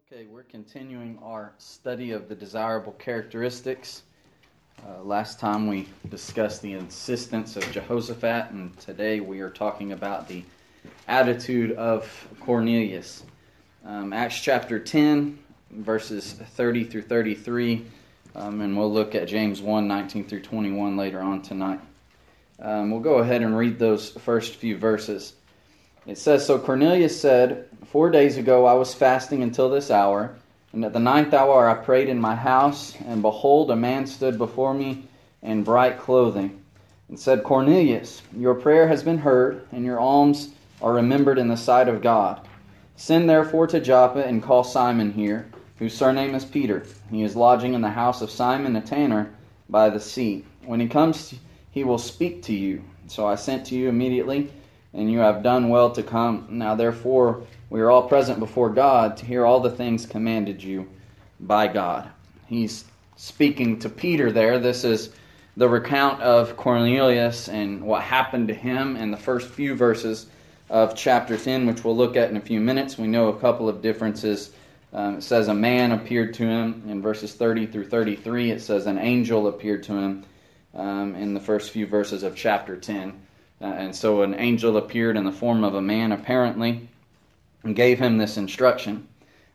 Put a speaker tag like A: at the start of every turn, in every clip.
A: Okay, we're continuing our study of the desirable characteristics. Last time we discussed the insistence of Jehoshaphat, and today we are talking about the attitude of Cornelius. Acts chapter 10, verses 30 through 33, and we'll look at James 1, 19 through 21 later on tonight. We'll go ahead and read those first few verses. It says, "So Cornelius said, 4 days ago I was fasting until this hour, and at the 9th hour I prayed in my house, and behold, a man stood before me in bright clothing, and said, Cornelius, your prayer has been heard, and your alms are remembered in the sight of God. Send therefore to Joppa, and call Simon here, whose surname is Peter. He is lodging in the house of Simon a tanner by the sea. When he comes, he will speak to you. So I sent to you immediately, and you have done well to come. Now therefore we are all present before God to hear all the things commanded you by God." He's speaking to Peter there. This is the recount of Cornelius and what happened to him in the first few verses of chapter 10, which we'll look at in a few minutes. We know a couple of differences. It says a man appeared to him in verses 30 through 33. It says an angel appeared to him in the first few verses of chapter 10. And so an angel appeared in the form of a man, apparently, and gave him this instruction.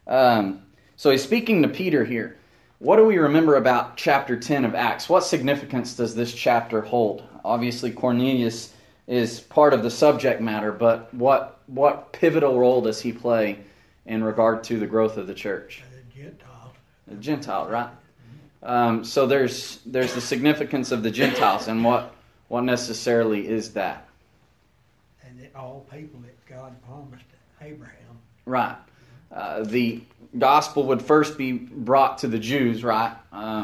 A: So he's speaking to Peter here. What do we remember about chapter 10 of Acts? What significance does this chapter hold? Obviously, Cornelius is part of the subject matter, but what pivotal role does he play in regard to the growth of the church? The Gentile, right? So there's the significance of the Gentiles, and what necessarily is that?
B: And all people that God promised Abraham.
A: Right. The gospel would first be brought to the Jews, right?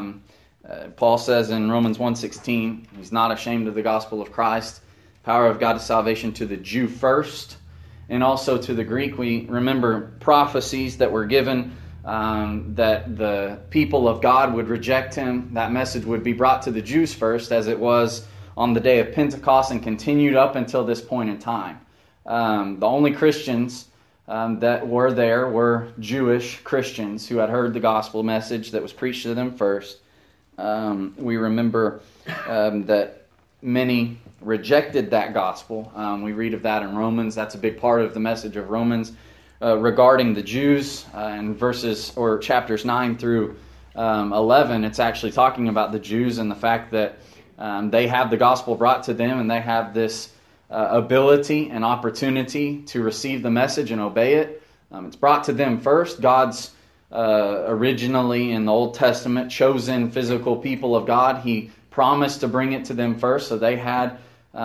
A: Paul says in Romans 1:16, he's not ashamed of the gospel of Christ. Power of God to salvation to the Jew first, and also to the Greek. We remember prophecies that were given that the people of God would reject him. That message would be brought to the Jews first, as it was on the day of Pentecost and continued up until this point in time. The only Christians that were there were Jewish Christians who had heard the gospel message that was preached to them first. We remember that many rejected that gospel. We read of that in Romans. That's a big part of the message of Romans regarding the Jews. In verses or chapters 9 through 11, it's actually talking about the Jews and the fact that they have the gospel brought to them, and they have this ability and opportunity to receive the message and obey it. It's brought to them first. God's originally in the Old Testament chosen physical people of God. He promised to bring it to them first, so they had,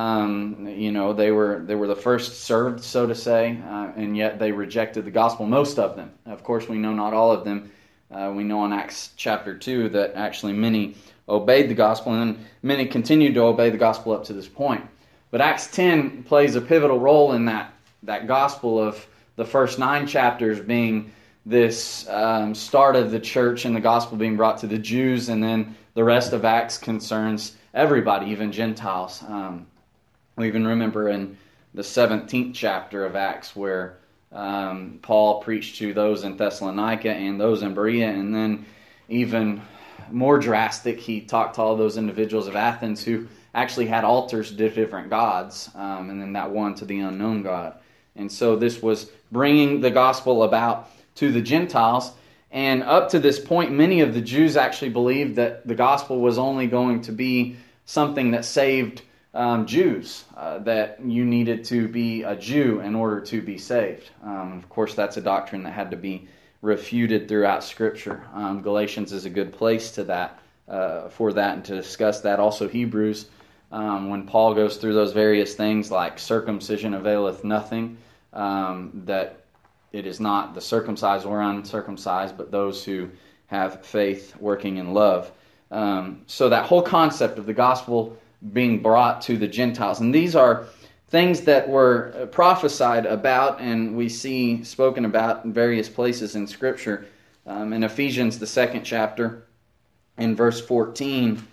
A: they were the first served, so to say, and yet they rejected the gospel. Most of them, of course, we know not all of them. We know in Acts chapter 2 that actually many obeyed the gospel, and many continued to obey the gospel up to this point. But Acts 10 plays a pivotal role in that gospel of the first 9 chapters being this start of the church and the gospel being brought to the Jews, and then the rest of Acts concerns everybody, even Gentiles. We even remember in the 17th chapter of Acts where Paul preached to those in Thessalonica and those in Berea, and then even more drastic, he talked to all those individuals of Athens who actually had altars to different gods, and then that one to the unknown God. And so this was bringing the gospel about to the Gentiles, and up to this point, many of the Jews actually believed that the gospel was only going to be something that saved Jews, that you needed to be a Jew in order to be saved. Of course, that's a doctrine that had to be refuted throughout Scripture. Galatians is a good place to that for that and to discuss that. Also Hebrews, when Paul goes through those various things like circumcision availeth nothing, that it is not the circumcised or uncircumcised, but those who have faith working in love. So that whole concept of the gospel being brought to the Gentiles, and these are things that were prophesied about and we see spoken about in various places in Scripture. In Ephesians, the 2nd chapter, in verse 14,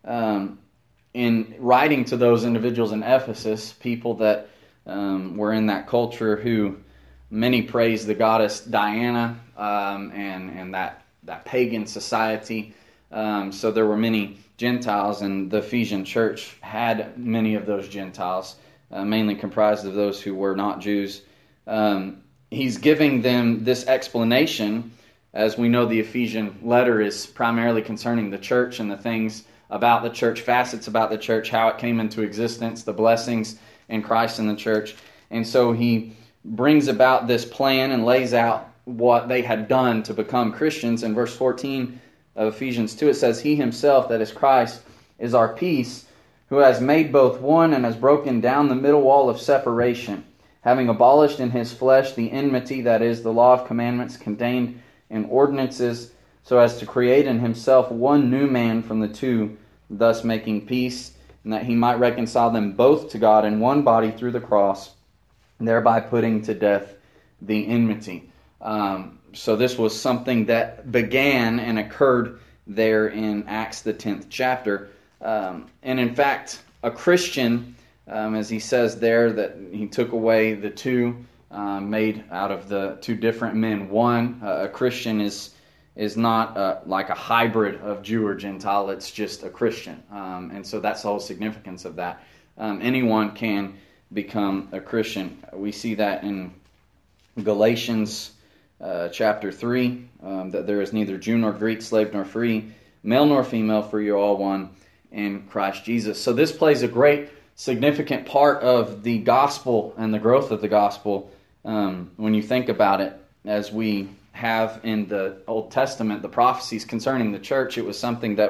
A: in writing to those individuals in Ephesus, people that were in that culture who Many praise the goddess Diana and that pagan society. So there were many Gentiles, and the Ephesian church had many of those Gentiles, mainly comprised of those who were not Jews. He's giving them this explanation. As we know, the Ephesian letter is primarily concerning the church and the things about the church, facets about the church, how it came into existence, the blessings in Christ and the church. And so he brings about this plan and lays out what they had done to become Christians. In verse 14 of Ephesians 2, it says, "He himself, that is Christ, is our peace, who has made both one and has broken down the middle wall of separation, having abolished in his flesh the enmity, that is, the law of commandments contained in ordinances, so as to create in himself one new man from the two, thus making peace, and that he might reconcile them both to God in one body through the cross, thereby putting to death the enmity." So this was something that began and occurred there in Acts the 10th chapter. And in fact, a Christian, as he says there, that he took away the two, made out of the two different men one. A Christian is not like a hybrid of Jew or Gentile. It's just a Christian. And so that's the whole significance of that. Anyone can become a Christian. We see that in Galatians chapter 3, that there is neither Jew nor Greek, slave nor free, male nor female, for you are all one in Christ Jesus. So this plays a great, significant part of the gospel and the growth of the gospel when you think about it. As we have in the Old Testament, the prophecies concerning the church, it was something that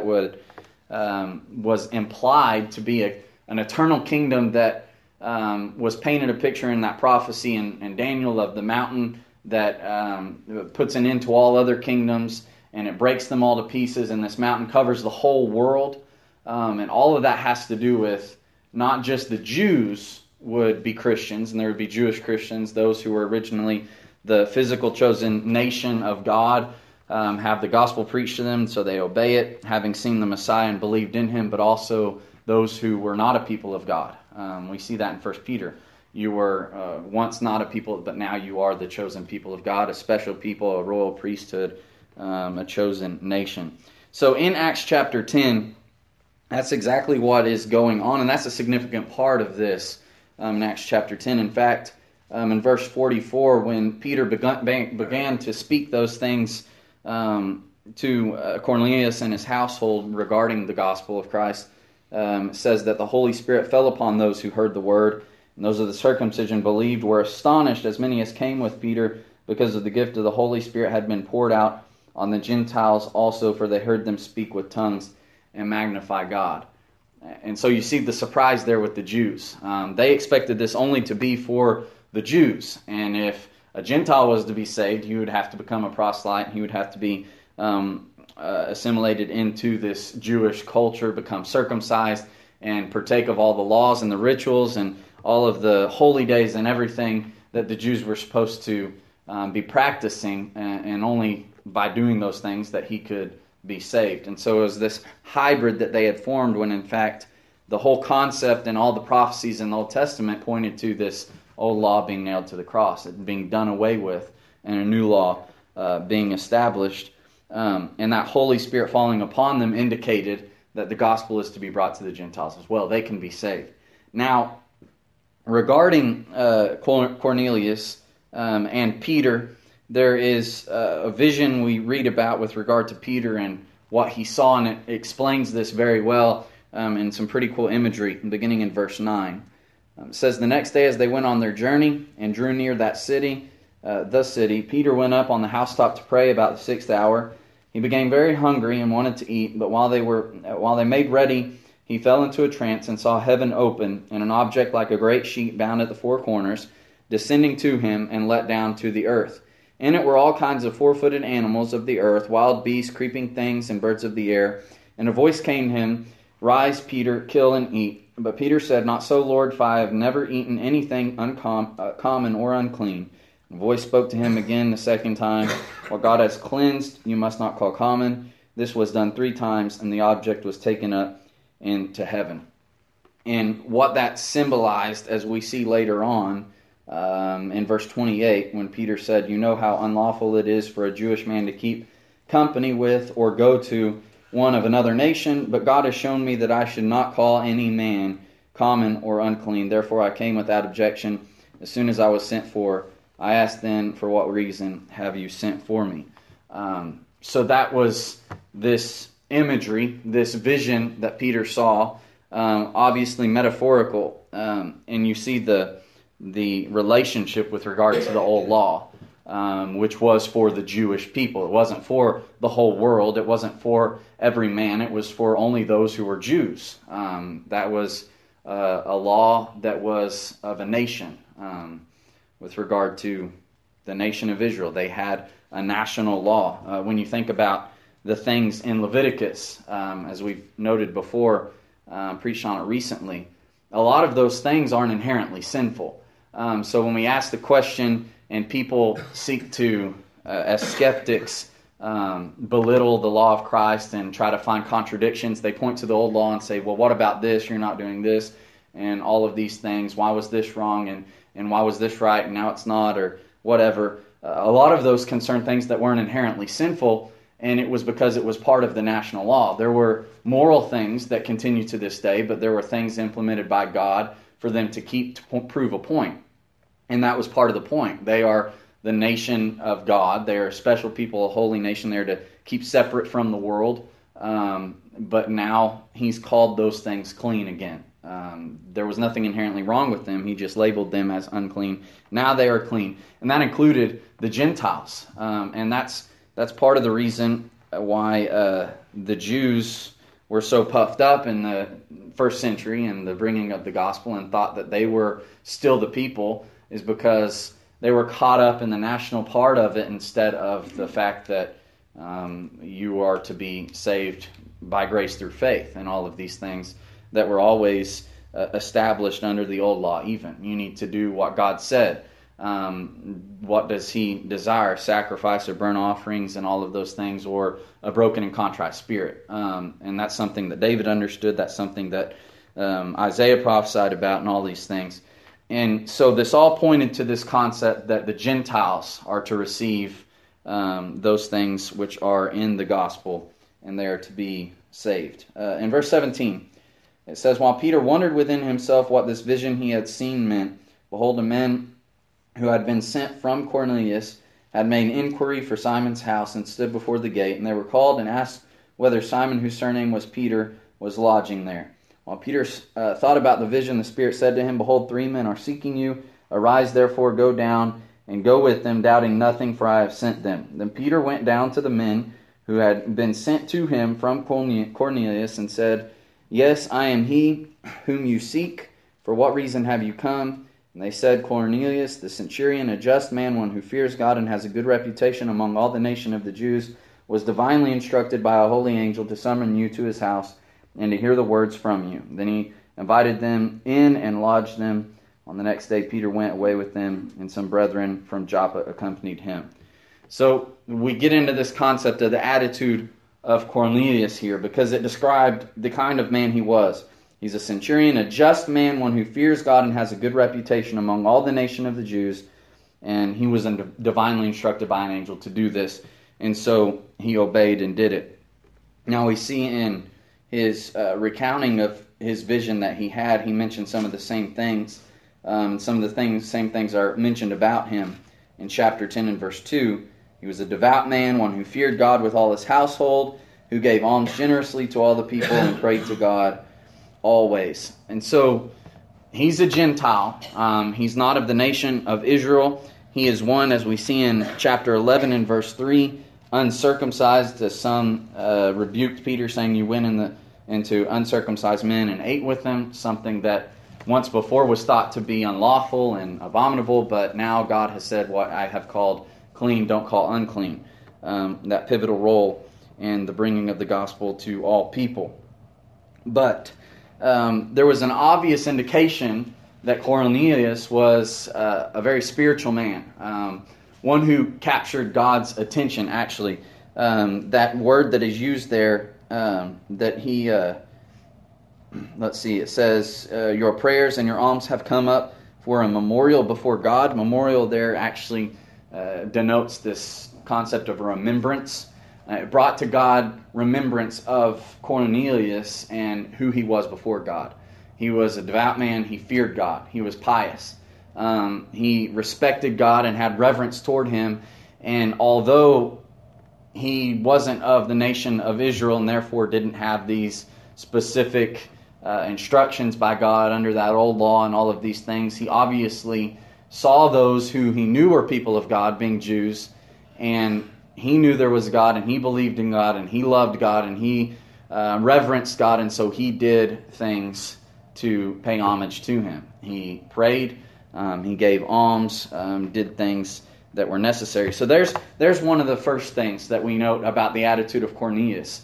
A: was implied to be an eternal kingdom that was painted a picture in that prophecy in Daniel of the mountain that puts an end to all other kingdoms, and it breaks them all to pieces, and this mountain covers the whole world. And all of that has to do with not just the Jews would be Christians, and there would be Jewish Christians, those who were originally the physical chosen nation of God, have the gospel preached to them, so they obey it, having seen the Messiah and believed in him, but also those who were not a people of God. We see that in 1 Peter. You were once not a people, but now you are the chosen people of God, a special people, a royal priesthood, a chosen nation. So in Acts chapter 10, that's exactly what is going on, and that's a significant part of this in Acts chapter 10. In fact, in verse 44, when Peter began to speak those things to Cornelius and his household regarding the gospel of Christ, it says that the Holy Spirit fell upon those who heard the word, and those of the circumcision believed, were astonished, as many as came with Peter, because of the gift of the Holy Spirit had been poured out on the Gentiles also, for they heard them speak with tongues and magnify God. And so you see the surprise there with the Jews. They expected this only to be for the Jews, and if a Gentile was to be saved, he would have to become a proselyte. He would have to be assimilated into this Jewish culture, become circumcised, and partake of all the laws and the rituals and all of the holy days and everything that the Jews were supposed to be practicing, and only by doing those things that he could be saved. And so it was this hybrid that they had formed, when in fact the whole concept and all the prophecies in the Old Testament pointed to this old law being nailed to the cross, it being done away with, and a new law being established. And that Holy Spirit falling upon them indicated that the gospel is to be brought to the Gentiles as well. They can be saved. Now, regarding Cornelius and Peter, there is a vision we read about with regard to Peter and what he saw, and it explains this very well in some pretty cool imagery, beginning in verse 9. It says, "The next day as they went on their journey and drew near that city, Peter went up on the housetop to pray about the 6th hour. He became very hungry and wanted to eat, but while they made ready, he fell into a trance and saw heaven open, and an object like a great sheet bound at the four corners, descending to him and let down to the earth. In it were all kinds of four-footed animals of the earth, wild beasts, creeping things, and birds of the air. And a voice came to him, 'Rise, Peter, kill and eat.' But Peter said, 'Not so, Lord, for I have never eaten anything common or unclean.' The voice spoke to him again the second time, 'What God has cleansed, you must not call common.' This was done 3 times, and the object was taken up into heaven." And what that symbolized, as we see later on, in verse 28 when Peter said, "You know how unlawful it is for a Jewish man to keep company with or go to one of another nation, but God has shown me that I should not call any man common or unclean. Therefore I came without objection as soon as I was sent for. I asked then, for what reason have you sent for me?" So that was this imagery, this vision that Peter saw, obviously metaphorical, and you see the relationship with regard to the old law, which was for the Jewish people. It wasn't for the whole world. It wasn't for every man. It was for only those who were Jews. That was a law that was of a nation. With regard to the nation of Israel, they had a national law. When you think about the things in Leviticus, as we've noted before, preached on it recently, a lot of those things aren't inherently sinful. So when we ask the question and people seek to, as skeptics, belittle the law of Christ and try to find contradictions, they point to the old law and say, well, what about this? You're not doing this. And all of these things. Why was this wrong? And why was this right? And now it's not, or whatever. A lot of those concern things that weren't inherently sinful, and it was because it was part of the national law. There were moral things that continue to this day, but there were things implemented by God for them to keep to prove a point. And that was part of the point. They are the nation of God. They are a special people, a holy nation there to keep separate from the world. But now He's called those things clean again. There was nothing inherently wrong with them. He just labeled them as unclean. Now they are clean. And that included the Gentiles. And that's part of the reason why the Jews were so puffed up in the first century and the bringing of the gospel and thought that they were still the people, is because they were caught up in the national part of it instead of the fact that you are to be saved by grace through faith and all of these things that were always established under the old law even. You need to do what God said. What does He desire? Sacrifice or burnt offerings and all of those things, or a broken and contrite spirit. And that's something that David understood. That's something that Isaiah prophesied about and all these things. And so this all pointed to this concept that the Gentiles are to receive those things which are in the gospel, and they are to be saved. In verse 17, it says, "While Peter wondered within himself what this vision he had seen meant, behold, a man who had been sent from Cornelius had made inquiry for Simon's house and stood before the gate. And they were called and asked whether Simon, whose surname was Peter, was lodging there. While Peter thought about the vision, the Spirit said to him, Behold, 3 men are seeking you. Arise, therefore, go down and go with them, doubting nothing, for I have sent them. Then Peter went down to the men who had been sent to him from Cornelius and said, Yes, I am he whom you seek. For what reason have you come? And they said, Cornelius, the centurion, a just man, one who fears God and has a good reputation among all the nation of the Jews, was divinely instructed by a holy angel to summon you to his house and to hear the words from you. Then he invited them in and lodged them. On the next day, Peter went away with them, and some brethren from Joppa accompanied him." So we get into this concept of the attitude of Cornelius here, because it described the kind of man he was. He's a centurion, a just man, one who fears God and has a good reputation among all the nation of the Jews. And he was divinely instructed by an angel to do this. And so he obeyed and did it. Now we see in his recounting of his vision that he had, he mentioned some of the same things. Some of the same things are mentioned about him in chapter 10 and verse 2. He was a devout man, one who feared God with all his household, who gave alms generously to all the people and prayed to God always. And so he's a Gentile. He's not of the nation of Israel. He is one, as we see in chapter 11 and verse 3, uncircumcised, as some rebuked Peter, saying you went into uncircumcised men and ate with them, something that once before was thought to be unlawful and abominable, but now God has said, what I have called clean, don't call unclean. That pivotal role in the bringing of the gospel to all people. But there was an obvious indication that Cornelius was a very spiritual man, one who captured God's attention, actually. That word that is used there, that he, let's see, it says, your prayers and your alms have come up for a memorial before God. Memorial there actually denotes this concept of remembrance. It brought to God remembrance of Cornelius and who he was before God. He was a devout man. He feared God. He was pious. He respected God and had reverence toward him. And although he wasn't of the nation of Israel and therefore didn't have these specific instructions by God under that old law and all of these things, he obviously saw those who he knew were people of God being Jews, and he knew there was God, and he believed in God, and he loved God, and he reverenced God, and so he did things to pay homage to him. He prayed, he gave alms, did things that were necessary. So there's one of the first things that we note about the attitude of Cornelius.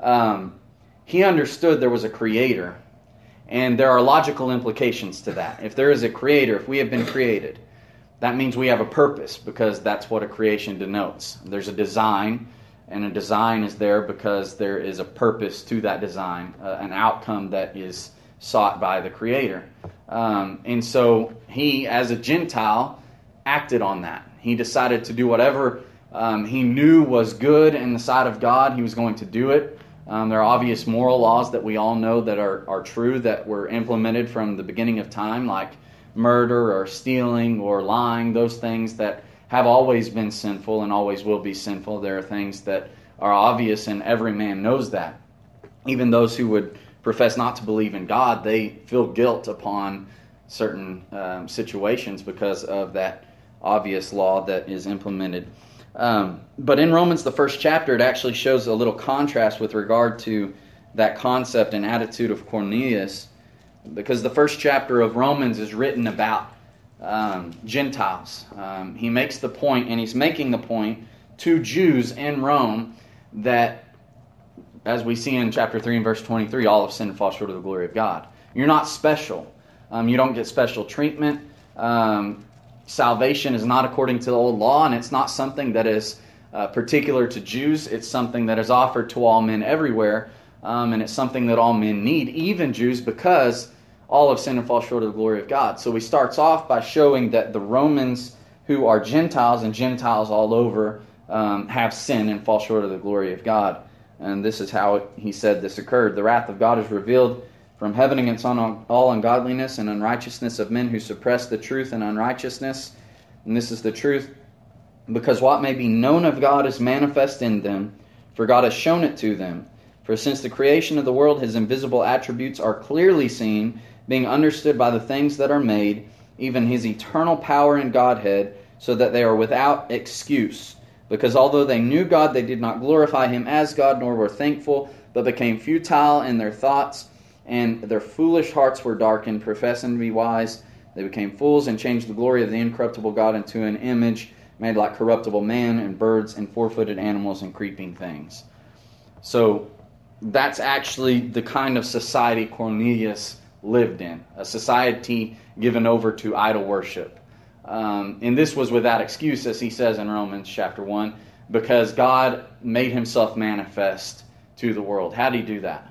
A: He understood there was a creator, and there are logical implications to that. If there is a creator, if we have been created, that means we have a purpose, because that's what a creation denotes. There's a design, and a design is there because there is a purpose to that design, an outcome that is sought by the creator. And so he, as a Gentile, acted on that. He decided to do whatever he knew was good in the sight of God. He was going to do it. There are obvious moral laws that we all know that are true, that were implemented from the beginning of time, like murder or stealing or lying, those things that have always been sinful and always will be sinful. There are things that are obvious, and every man knows that. Even those who would profess not to believe in God, they feel guilt upon certain situations because of that obvious law that is implemented. But in Romans, the first chapter, it actually shows a little contrast with regard to that concept and attitude of Cornelius, because the first chapter of Romans is written about Gentiles. He makes the point, and he's making the point to Jews in Rome, that, as we see in chapter 3 and verse 23, all have sinned and fall short of the glory of God. You're not special. You don't get special treatment. Salvation is not according to the old law, and it's not something that is particular to Jews. It's something that is offered to all men everywhere, and it's something that all men need, even Jews, because all have sinned and fall short of the glory of God. So he starts off by showing that the Romans, who are Gentiles, and Gentiles all over, have sinned and fall short of the glory of God. And this is how he said this occurred. The wrath of God is revealed from heaven against all ungodliness and unrighteousness of men who suppress the truth in unrighteousness. And this is the truth, because what may be known of God is manifest in them, for God has shown it to them. For since the creation of the world, his invisible attributes are clearly seen, being understood by the things that are made, even his eternal power and Godhead, so that they are without excuse. Because although they knew God, they did not glorify him as God, nor were thankful, but became futile in their thoughts, and their foolish hearts were darkened. Professing to be wise, they became fools and changed the glory of the incorruptible God into an image made like corruptible man and birds and four-footed animals and creeping things. So that's actually the kind of society Cornelius lived in, a society given over to idol worship. And this was without excuse, as he says in Romans chapter 1, because God made himself manifest to the world. How did he do that?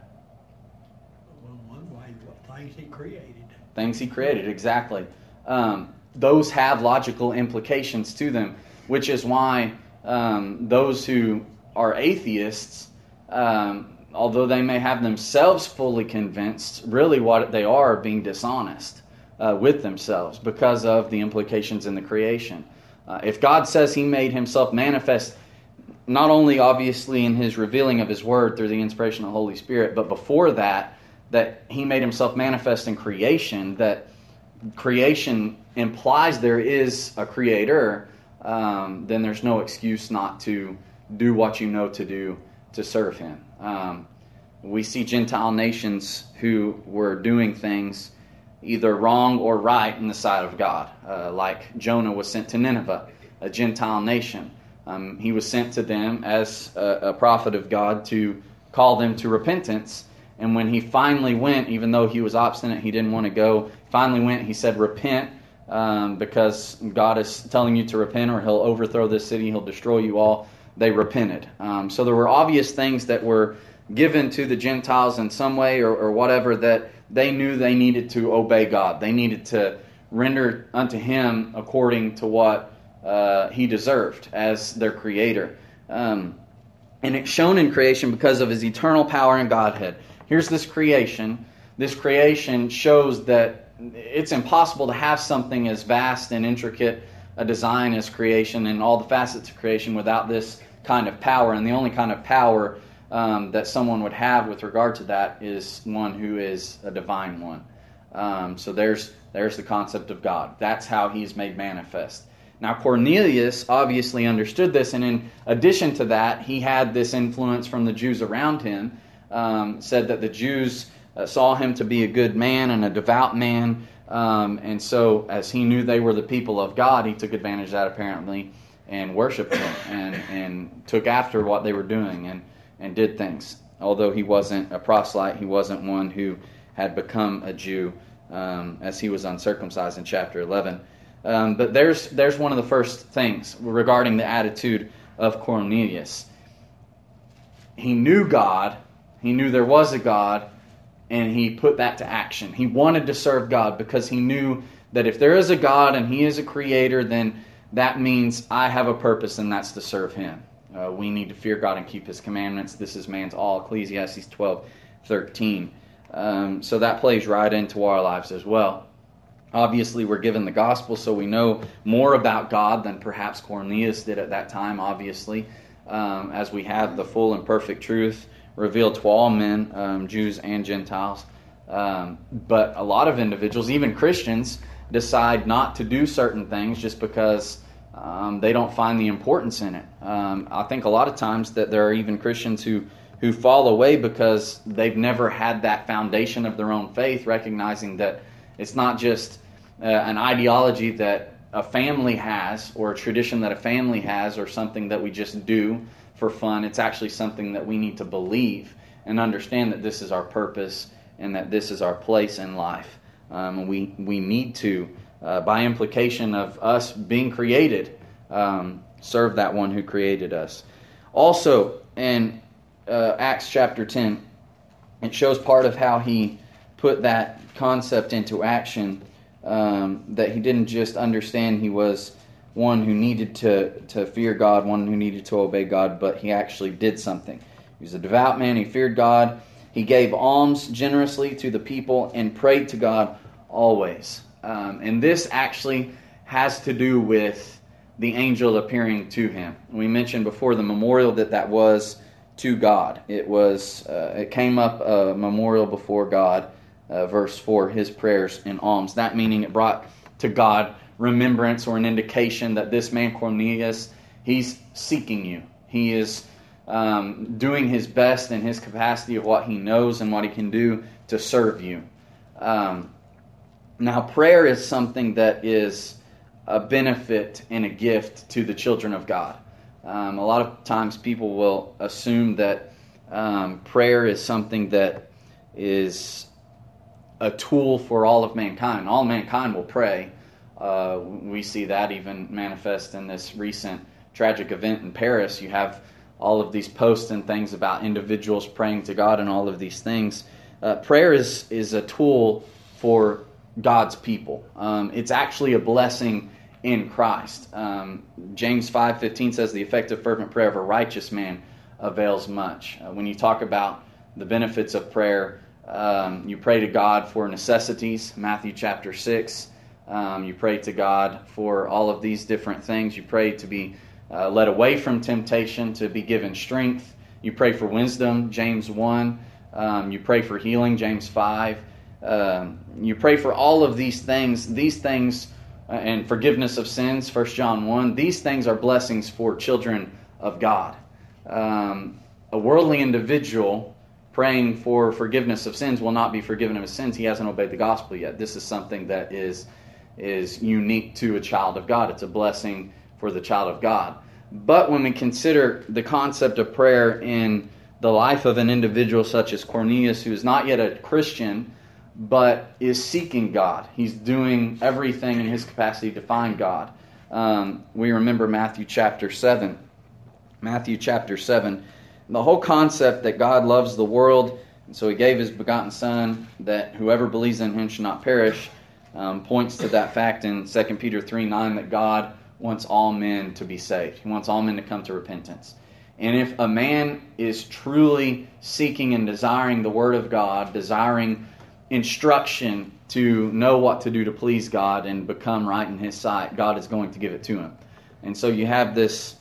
B: Things he created.
A: Things he created, exactly. Those have logical implications to them, which is why those who are atheists, although they may have themselves fully convinced, really what they are being dishonest with themselves because of the implications in the creation. If God says he made himself manifest, not only obviously in his revealing of his word through the inspiration of the Holy Spirit, but before that he made himself manifest in creation, that creation implies there is a creator, then there's no excuse not to do what you know to do to serve him. We see Gentile nations who were doing things either wrong or right in the sight of God, like Jonah was sent to Nineveh, a Gentile nation. He was sent to them as a prophet of God to call them to repentance. And when he finally went, even though he was obstinate, he didn't want to go, finally went, he said, repent, because God is telling you to repent or he'll overthrow this city, he'll destroy you all. They repented. So there were obvious things that were given to the Gentiles in some way or whatever, that they knew they needed to obey God. They needed to render unto him according to what he deserved as their creator. And it's shown in creation because of his eternal power and Godhead. Here's this creation. This creation shows that it's impossible to have something as vast and intricate a design as creation and all the facets of creation without this kind of power. And the only kind of power that someone would have with regard to that is one who is a divine one. So there's the concept of God. That's how he's made manifest. Now Cornelius obviously understood this, and in addition to that, he had this influence from the Jews around him. Said that the Jews saw him to be a good man and a devout man, and so as he knew they were the people of God, he took advantage of that apparently and worshipped them and took after what they were doing and did things. Although he wasn't a proselyte, he wasn't one who had become a Jew, as he was uncircumcised in chapter 11. But there's one of the first things regarding the attitude of Cornelius. He knew God. He knew there was a God, and he put that to action. He wanted to serve God because he knew that if there is a God and he is a creator, then that means I have a purpose, and that's to serve him. We need to fear God and keep his commandments. This is man's all, Ecclesiastes 12:13. So that plays right into our lives as well. Obviously, we're given the gospel, so we know more about God than perhaps Cornelius did at that time, obviously, as we have the full and perfect truth revealed to all men, Jews and Gentiles. But a lot of individuals, even Christians, decide not to do certain things just because they don't find the importance in it. I think a lot of times that there are even Christians who fall away because they've never had that foundation of their own faith, recognizing that it's not just an ideology that a family has or a tradition that a family has or something that we just do for fun. It's actually something that we need to believe and understand that this is our purpose and that this is our place in life. And we need to, by implication of us being created, serve that one who created us. Also, in Acts chapter 10, it shows part of how he put that concept into action, that he didn't just understand he was one who needed to fear God, one who needed to obey God, but he actually did something. He was a devout man, he feared God, he gave alms generously to the people, and prayed to God always. And this actually has to do with the angel appearing to him. We mentioned before the memorial that was to God. It came up a memorial before God, verse 4, his prayers and alms. That meaning it brought to God remembrance or an indication that this man Cornelius, he's seeking you. He is doing his best in his capacity of what he knows and what he can do to serve you. Now, prayer is something that is a benefit and a gift to the children of God. A lot of times people will assume that prayer is something that is a tool for all of mankind. All mankind will pray. We see that even manifest in this recent tragic event in Paris. You have all of these posts and things about individuals praying to God and all of these things. Prayer is a tool for God's people. It's actually a blessing in Christ. James 5:15 says, "The effective fervent prayer of a righteous man avails much." When you talk about the benefits of prayer, you pray to God for necessities, Matthew chapter 6. You pray to God for all of these different things. You pray to be led away from temptation, to be given strength. You pray for wisdom, James 1. You pray for healing, James 5. You pray for all of these things. These things and forgiveness of sins, 1 John 1. These things are blessings for children of God. A worldly individual praying for forgiveness of sins will not be forgiven of his sins. He hasn't obeyed the gospel yet. This is something that is unique to a child of God. It's a blessing for the child of God. But when we consider the concept of prayer in the life of an individual such as Cornelius, who is not yet a Christian, but is seeking God, he's doing everything in his capacity to find God. We remember Matthew chapter 7. Matthew chapter 7. The whole concept that God loves the world, and so he gave his begotten Son, that whoever believes in him should not perish, points to that fact in 2 Peter 3:9 that God wants all men to be saved. He wants all men to come to repentance. And if a man is truly seeking and desiring the Word of God, desiring instruction to know what to do to please God and become right in His sight, God is going to give it to him. And so you have this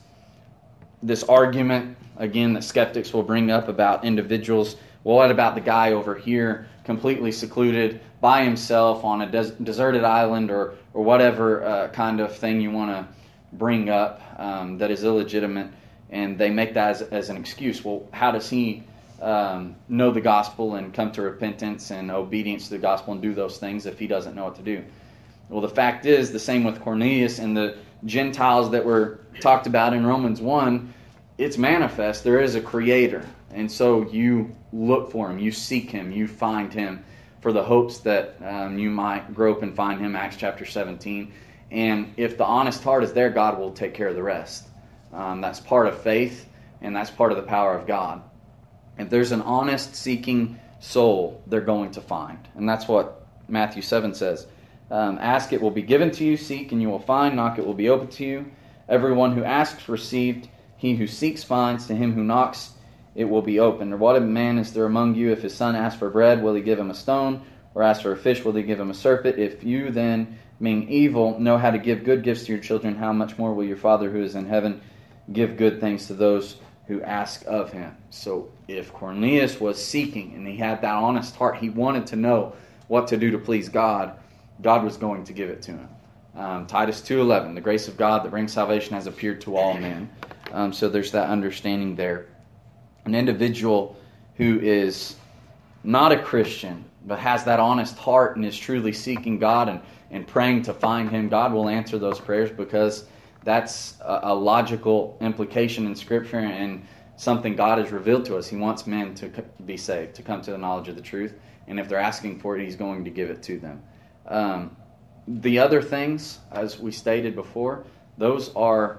A: argument, again, that skeptics will bring up about individuals. Well, what about the guy over here, completely secluded by himself on a deserted island or whatever kind of thing you want to bring up that is illegitimate, and they make that as an excuse. Well, how does he know the gospel and come to repentance and obedience to the gospel and do those things if he doesn't know what to do? Well, the fact is, the same with Cornelius and the Gentiles that were talked about in Romans 1, it's manifest. There is a Creator. And so you look for Him, you seek Him, you find Him for the hopes that you might grope and find Him, Acts chapter 17. And if the honest heart is there, God will take care of the rest. That's part of faith, and that's part of the power of God. If there's an honest seeking soul, they're going to find. And that's what Matthew 7 says. Ask, it will be given to you. Seek, and you will find. Knock, it will be open to you. Everyone who asks, received. He who seeks, finds. To him who knocks, it will be opened. Or what man is there among you, if his son asks for bread, will he give him a stone? Or asks for a fish, will he give him a serpent? If you then, being evil, know how to give good gifts to your children, how much more will your Father who is in heaven give good things to those who ask of Him? So if Cornelius was seeking and he had that honest heart, he wanted to know what to do to please God, God was going to give it to him. Titus 2:11, the grace of God that brings salvation has appeared to all men. So there's that understanding there. An individual who is not a Christian but has that honest heart and is truly seeking God and praying to find Him, God will answer those prayers, because that's a logical implication in Scripture and something God has revealed to us. He wants men to be saved, to come to the knowledge of the truth. And if they're asking for it, He's going to give it to them. The other things, as we stated before, those are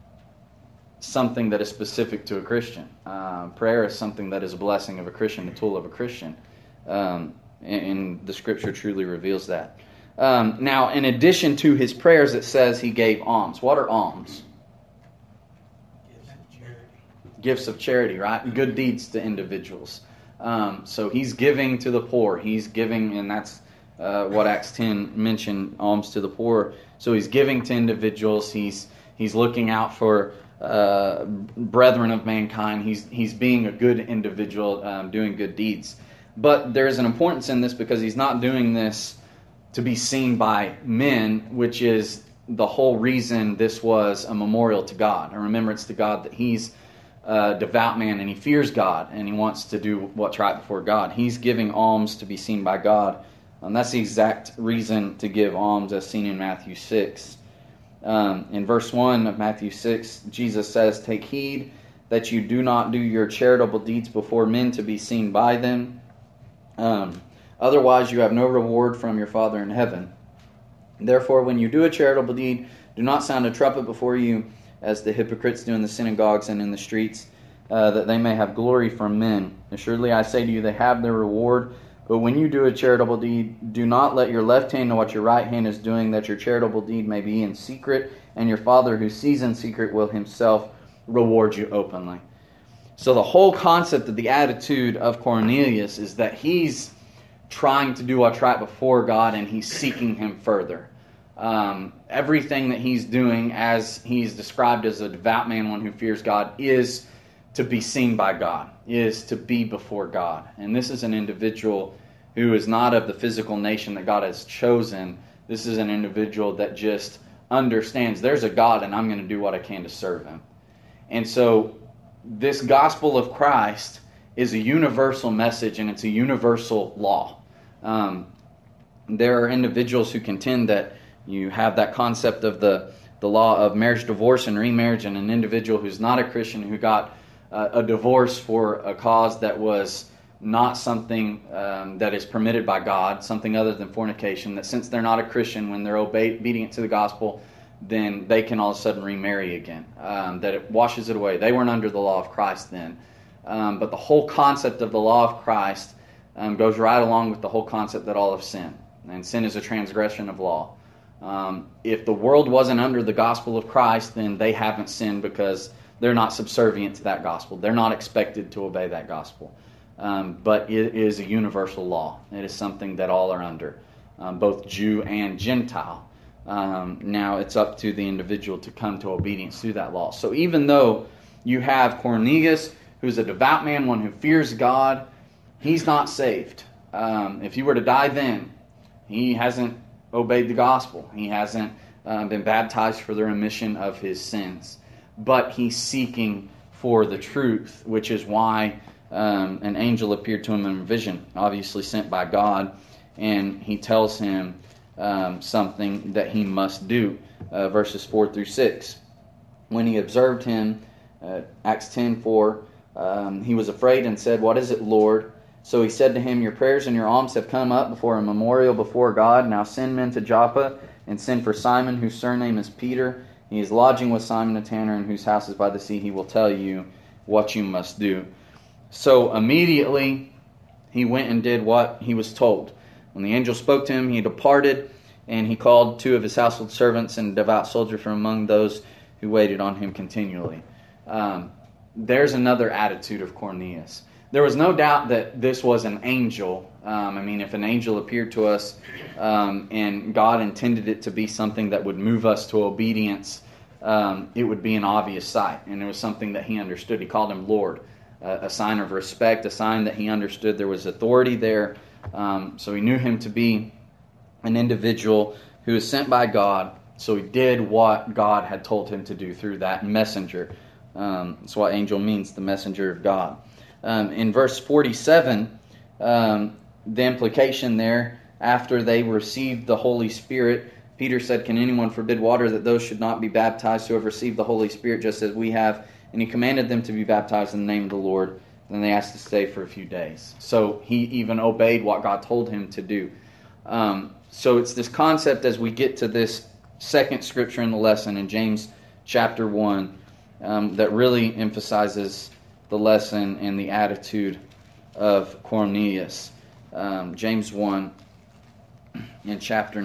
A: something that is specific to a Christian. Prayer is something that is a blessing of a Christian, a tool of a Christian. And the Scripture truly reveals that. Now, in addition to his prayers, it says he gave alms. What are alms? Gifts of charity, right? Good deeds to individuals. So he's giving to the poor. He's giving, and that's what Acts 10 mentioned, alms to the poor. So he's giving to individuals. He's looking out for brethren of mankind. He's being a good individual, doing good deeds. But there's an importance in this, because he's not doing this to be seen by men, which is the whole reason this was a memorial to God, a remembrance to God that he's a devout man and he fears God and he wants to do what's right before God. He's giving alms to be seen by God. That's the exact reason to give alms, as seen in Matthew 6. In verse 1 of Matthew 6, Jesus says, "Take heed that you do not do your charitable deeds before men to be seen by them. Otherwise you have no reward from your Father in heaven. Therefore, when you do a charitable deed, do not sound a trumpet before you, as the hypocrites do in the synagogues and in the streets, that they may have glory from men. Assuredly, I say to you, they have their reward. But when you do a charitable deed, do not let your left hand know what your right hand is doing, that your charitable deed may be in secret, and your Father who sees in secret will Himself reward you openly." So the whole concept of the attitude of Cornelius is that he's trying to do what's right before God, and he's seeking Him further. Everything that he's doing, as he's described as a devout man, one who fears God, is to be seen by God, is to be before God. And this is an individual who is not of the physical nation that God has chosen. This is an individual that just understands there's a God and I'm going to do what I can to serve Him. And so this gospel of Christ is a universal message, and it's a universal law. There are individuals who contend that you have that concept of the law of marriage, divorce, and remarriage, and an individual who's not a Christian who got a divorce for a cause that was not something that is permitted by God, something other than fornication, that since they're not a Christian, when they're obedient to the gospel, then they can all of a sudden remarry again. That it washes it away. They weren't under the law of Christ then. But the whole concept of the law of Christ goes right along with the whole concept that all have sinned. and sin is a transgression of law. If the world wasn't under the gospel of Christ, then they haven't sinned because they're not subservient to that gospel. They're not expected to obey that gospel. But it is a universal law. It is something that all are under, both Jew and Gentile. Now it's up to the individual to come to obedience through that law. So even though you have Cornelius, who's a devout man, one who fears God, he's not saved. If he were to die then, he hasn't obeyed the gospel. He hasn't been baptized for the remission of his sins. But he's seeking for the truth, which is why an angel appeared to him in a vision, obviously sent by God, and he tells him something that he must do. Verses 4 through 6. When he observed him, Acts 10:4, he was afraid and said, "What is it, Lord?" So he said to him, "Your prayers and your alms have come up before a memorial before God. Now send men to Joppa and send for Simon, whose surname is Peter. He is lodging with Simon a tanner, in whose house is by the sea. He will tell you what you must do." So immediately he went and did what he was told. When the angel spoke to him, he departed, and he called 2 of his household servants and a devout soldier from among those who waited on him continually. There's another attitude of Cornelius. There was no doubt that this was an angel. If an angel appeared to us and God intended it to be something that would move us to obedience, it would be an obvious sight. And it was something that he understood. He called him Lord, a sign of respect, a sign that he understood there was authority there. So he knew him to be an individual who was sent by God. So he did what God had told him to do through that messenger. That's what angel means, the messenger of God. In verse 47, the implication there, after they received the Holy Spirit, Peter said, "Can anyone forbid water that those should not be baptized who have received the Holy Spirit just as we have?" And he commanded them to be baptized in the name of the Lord. Then they asked to stay for a few days. So he even obeyed what God told him to do. So it's this concept as we get to this second scripture in the lesson in James chapter 1 that really emphasizes the lesson and the attitude of Cornelius. James 1 in chapter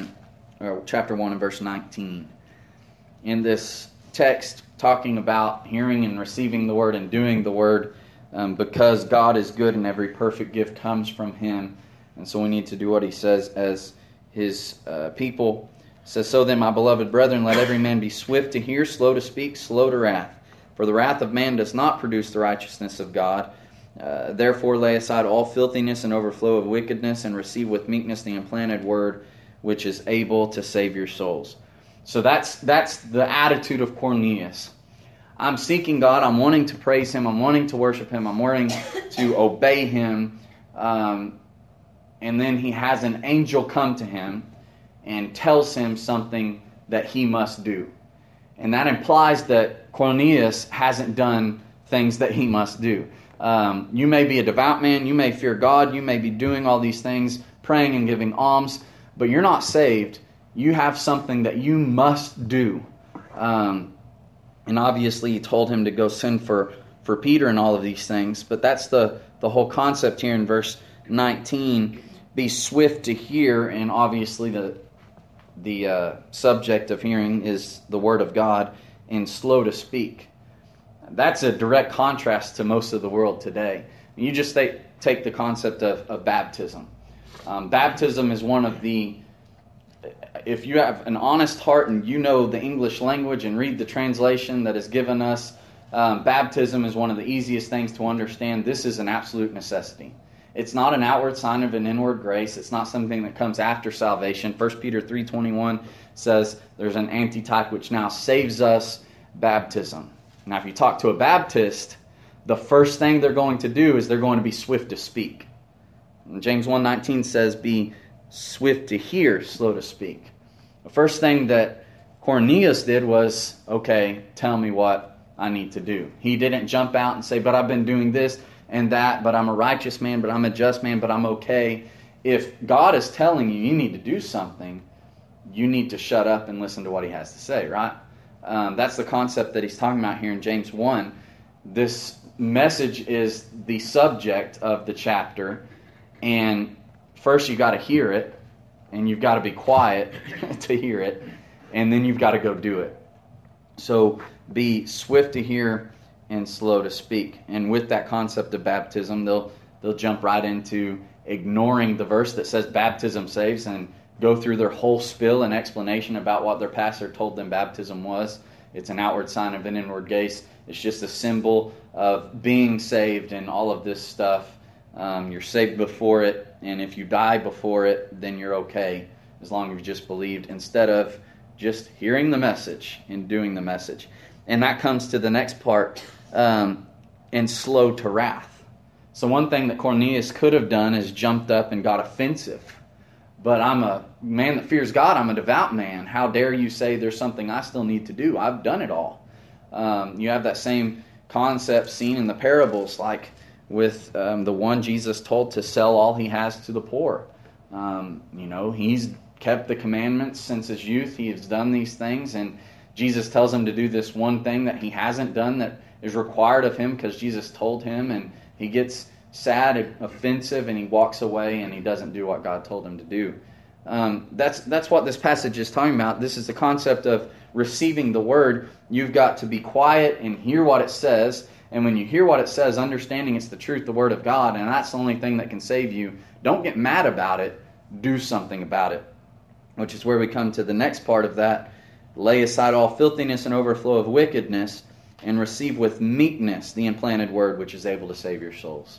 A: 1 and verse 19. In this text, talking about hearing and receiving the word and doing the word, because God is good and every perfect gift comes from Him. And so we need to do what He says as His people. It says, "So then, my beloved brethren, let every man be swift to hear, slow to speak, slow to wrath. For the wrath of man does not produce the righteousness of God. Therefore lay aside all filthiness and overflow of wickedness, and receive with meekness the implanted word, which is able to save your souls." So that's the attitude of Cornelius. I'm seeking God. I'm wanting to praise Him. I'm wanting to worship Him. I'm wanting to obey Him. And then he has an angel come to him and tells him something that he must do. And that implies that Cornelius hasn't done things that he must do. You may be a devout man. You may fear God. You may be doing all these things, praying and giving alms, but you're not saved. You have something that you must do. And obviously he told him to go send for Peter and all of these things. But that's the whole concept here in verse 19. Be swift to hear, and obviously the subject of hearing is the Word of God, and slow to speak. That's a direct contrast to most of the world today. You just take the concept of baptism. Baptism is one of the... If you have an honest heart and you know the English language and read the translation that is given us, baptism is one of the easiest things to understand. This is an absolute necessity. It's not an outward sign of an inward grace. It's not something that comes after salvation. 1 Peter 3:21 says there's an antitype which now saves us, baptism. Now if you talk to a Baptist, the first thing they're going to do is they're going to be swift to speak. And James 1:19 says be swift to hear, slow to speak. The first thing that Cornelius did was, okay, tell me what I need to do. He didn't jump out and say, but I've been doing this and that, but I'm a righteous man, but I'm a just man, but I'm okay. If God is telling you need to do something, you need to shut up and listen to what He has to say, right? That's the concept that he's talking about here in James 1. This message is the subject of the chapter, and first you got to hear it, and you've got to be quiet to hear it, and then you've got to go do it. So be swift to hear and slow to speak. And with that concept of baptism, they'll jump right into ignoring the verse that says baptism saves and go through their whole spiel and explanation about what their pastor told them baptism was. It's an outward sign of an inward gaze. It's just a symbol of being saved and all of this stuff. You're saved before it, and if you die before it, then you're okay, as long as you just believed, instead of just hearing the message and doing the message. And that comes to the next part, and slow to wrath. So one thing that Cornelius could have done is jumped up and got offensive. But I'm a man that fears God. I'm a devout man. How dare you say there's something I still need to do? I've done it all. You have that same concept seen in the parables, like with the one Jesus told to sell all he has to the poor. He's kept the commandments since his youth. He has done these things, and Jesus tells him to do this one thing that he hasn't done that is required of him because Jesus told him, and he gets sad, offensive, and he walks away, and he doesn't do what God told him to do. That's what this passage is talking about. This is the concept of receiving the word. You've got to be quiet and hear what it says, and when you hear what it says, understanding it's the truth, the word of God, and that's the only thing that can save you. Don't get mad about it. Do something about it, which is where we come to the next part of that. Lay aside all filthiness and overflow of wickedness, and receive with meekness the implanted word, which is able to save your souls.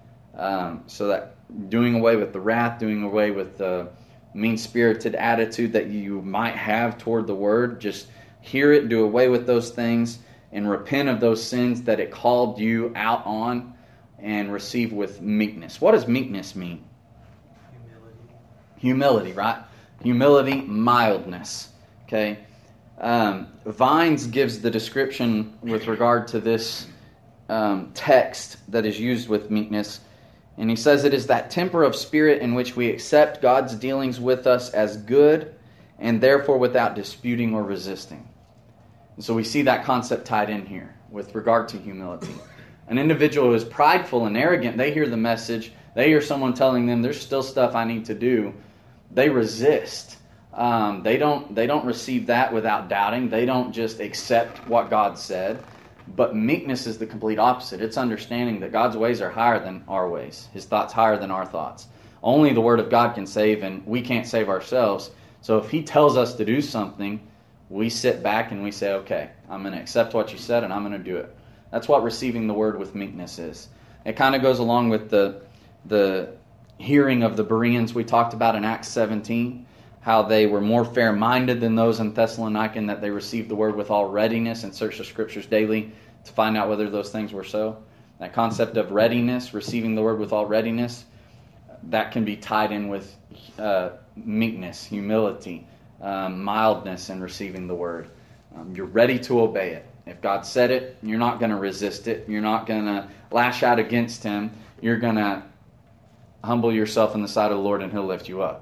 A: So that doing away with the wrath, doing away with the mean-spirited attitude that you might have toward the word, just hear it, do away with those things, and repent of those sins that it called you out on, and receive with meekness. What does meekness mean? Humility, right? Humility, mildness. Okay. Vines gives the description with regard to this text that is used with meekness. And he says it is that temper of spirit in which we accept God's dealings with us as good and therefore without disputing or resisting. And so we see that concept tied in here with regard to humility. An individual who is prideful and arrogant, they hear the message, they hear someone telling them there's still stuff I need to do, they resist. They don't receive that without doubting. They don't just accept what God said. But meekness is the complete opposite. It's understanding that God's ways are higher than our ways. His thoughts higher than our thoughts. Only the Word of God can save, and we can't save ourselves. So if He tells us to do something, we sit back and we say, okay, I'm going to accept what you said and I'm going to do it. That's what receiving the Word with meekness is. It kind of goes along with the hearing of the Bereans we talked about in Acts 17, how they were more fair-minded than those in Thessalonica, and that they received the word with all readiness and searched the Scriptures daily to find out whether those things were so. That concept of readiness, receiving the word with all readiness, that can be tied in with meekness, humility, mildness in receiving the word. You're ready to obey it. If God said it, you're not going to resist it. You're not going to lash out against Him. You're going to humble yourself in the sight of the Lord, and He'll lift you up.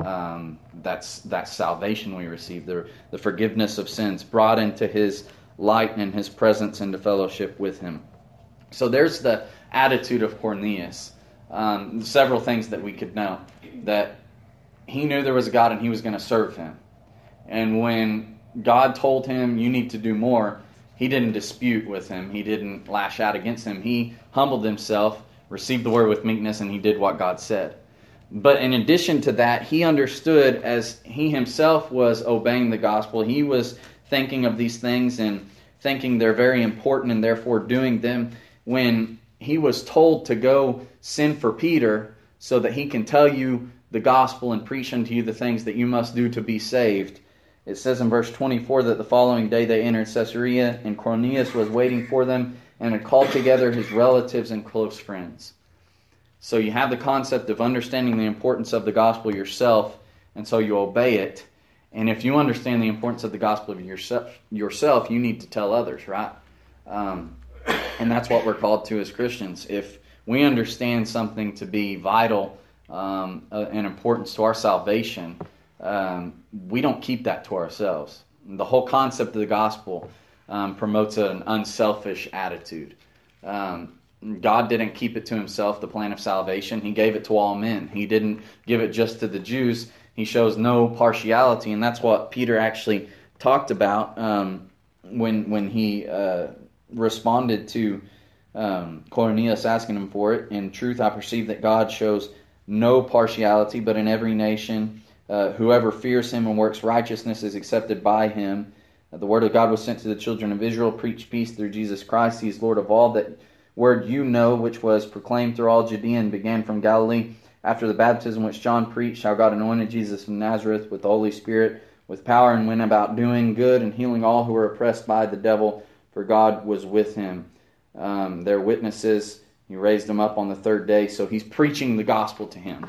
A: That's salvation we receive, the forgiveness of sins, brought into His light and His presence into fellowship with Him. So there's the attitude of Cornelius. Several things that we could know. That he knew there was a God and he was going to serve Him. And when God told him, you need to do more, he didn't dispute with Him. He didn't lash out against Him. He humbled himself, received the word with meekness, and he did what God said. But in addition to that, he understood as he himself was obeying the gospel, he was thinking of these things and thinking they're very important and therefore doing them. When he was told to go send for Peter so that he can tell you the gospel and preach unto you the things that you must do to be saved, it says in verse 24 that the following day they entered Caesarea, and Cornelius was waiting for them and had called together his relatives and close friends. So you have the concept of understanding the importance of the gospel yourself, and so you obey it. And if you understand the importance of the gospel of yourself, you need to tell others, right? And that's what we're called to as Christians. If we understand something to be vital and importance to our salvation, we don't keep that to ourselves. The whole concept of the gospel promotes an unselfish attitude. God didn't keep it to Himself, the plan of salvation. He gave it to all men. He didn't give it just to the Jews. He shows no partiality, and that's what Peter actually talked about when he responded to Cornelius asking him for it. In truth, I perceive that God shows no partiality, but in every nation, whoever fears him and works righteousness is accepted by him. The word of God was sent to the children of Israel, preach peace through Jesus Christ. He is Lord of all. That word you know, which was proclaimed through all Judea and began from Galilee, after the baptism which John preached, how God anointed Jesus of Nazareth with the Holy Spirit, with power, and went about doing good and healing all who were oppressed by the devil, for God was with him. They're witnesses. He raised them up on the third day, so he's preaching the gospel to him.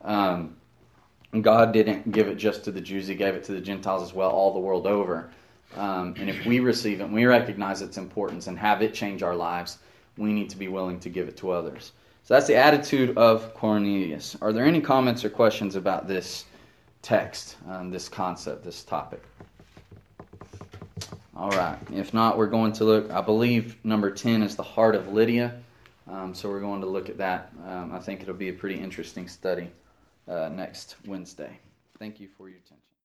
A: God didn't give it just to the Jews. He gave it to the Gentiles as well, all the world over. And if we receive it, and we recognize its importance and have it change our lives, we need to be willing to give it to others. So that's the attitude of Cornelius. Are there any comments or questions about this text, this concept, this topic? All right. If not, we're going to look, I believe number 10 is the heart of Lydia. So we're going to look at that. I think it'll be a pretty interesting study next Wednesday. Thank you for your attention.